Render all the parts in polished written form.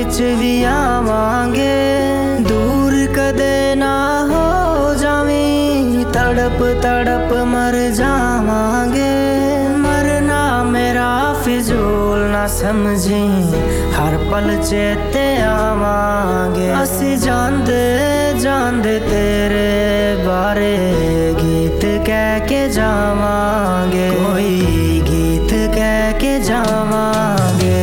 विच भी आवांगे, दूर कदे ना हो जावी, तड़प तड़प मर जावांगे। मरना मेरा फिजूल ना समझी, हर पल चेते आवांगे। असी जांदे जांदे तेरे बारे गीत कह के जावांगे, कोई गीत कह के जावांगे।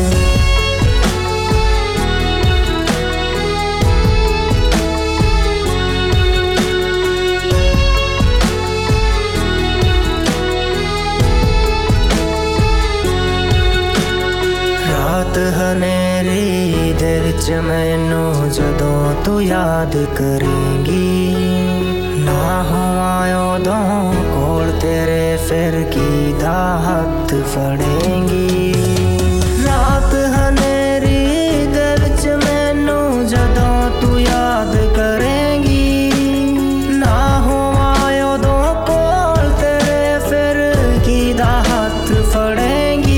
रात हनेरी दे विच मैनू जदों तू याद करेंगी, ना होवां उदों कोल तेरे फिर कीदा हथ फड़ेंगी। रात हनेरी दे विच मैनू जदों तू याद करेंगी, ना होवां उदों कोल तेरे फिर कीदा हथ फड़ेंगी।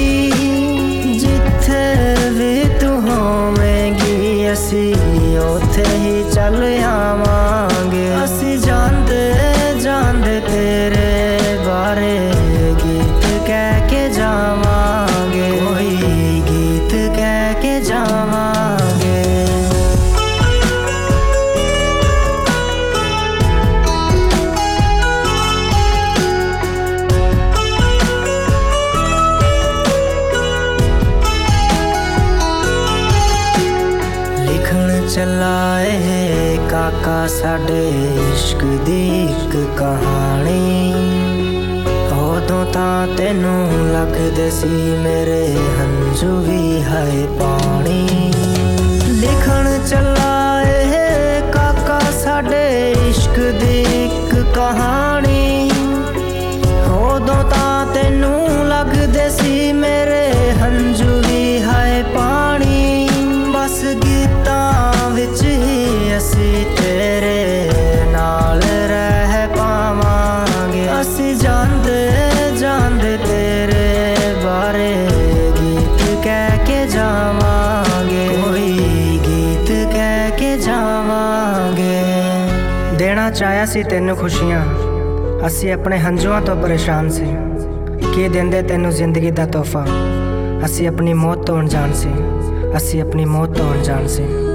असी उथे ही चल आवांगे, असी जांदे जांदे तेरे बारे गीत कह के जावांगे, कोई गीत कह के जावांगे। चलाए काका साडे इश्क दी इक कहानी, उदों तां तैनू लगदे सी मेरे हंजू भी है पानी। लिखण चलाए काका साडे इश्क दी इक कहानी, उदों तां तैनू लगदे सी मेरे हंजू भी है पानी। बस गीतां विच ही असी तेरे नाल रह पावांगे, असी जांदे जांदे तेरे बारे गीत कह के जावांगे, कोई गीत कह के जावांगे। देना चाहया सी तैनू खुशियां, असी अपने हंजुआं तो परेशान सी, की देंदे तैनू जिंदगी दा तोहफा। असी अपनी मौत तो अनजान सी, असी अपनी मौत तो अनजान सी।